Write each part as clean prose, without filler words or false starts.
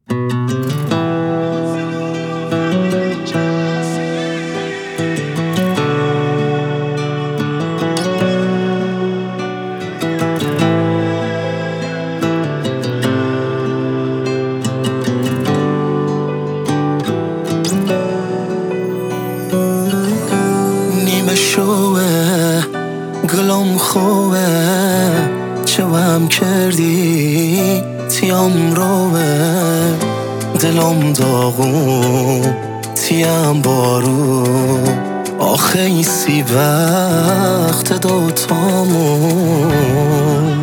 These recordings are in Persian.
نیمه شوه گلم خوبه چه وهم کردی تیم روه دلم داغون تیم بارو آخه ایسی وقت دوتامون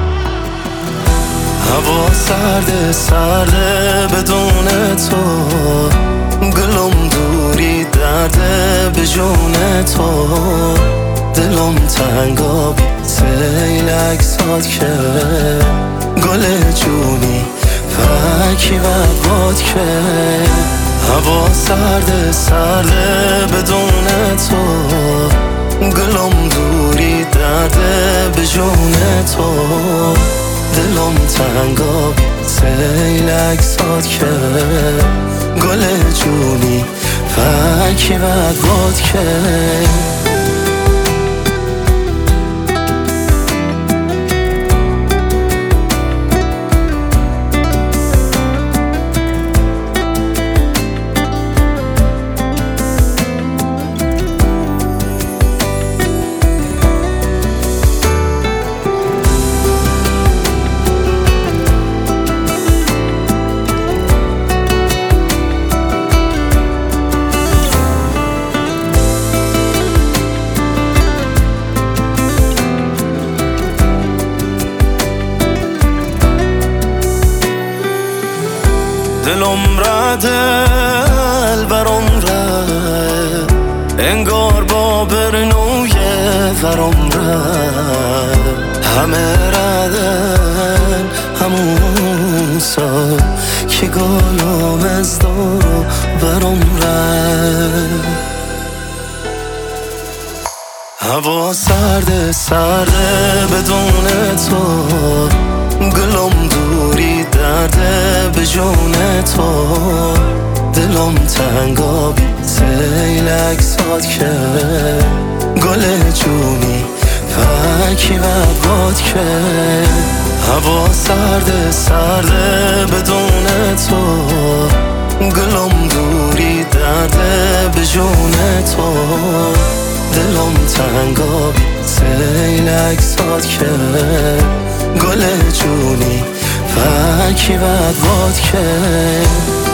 هوا سرده سرده بدون تو گلم دوری درده به جون تو دلم تنگابی سیل اکسات که گل جونی فکی و باد که هوا سرده سرده بدون تو گلم دوری درده به جون تو دلم تنگابی سیل اکسات که گل جونی فکی و باد که دلم رده برام رد انگار با برنوی ورام رد همه ردن همون سال که گالام از دارو برام رد هوا سرده سرده بدون تو گلم دوری درده به جون تو دلم تنگابی سیل اکسات که گل جونی فکی و باد که هوا سرده سرده بدون تو گلم دوری درده به جون تو دلم تنگابی سیل اکسات که گل جونی فکی و باد که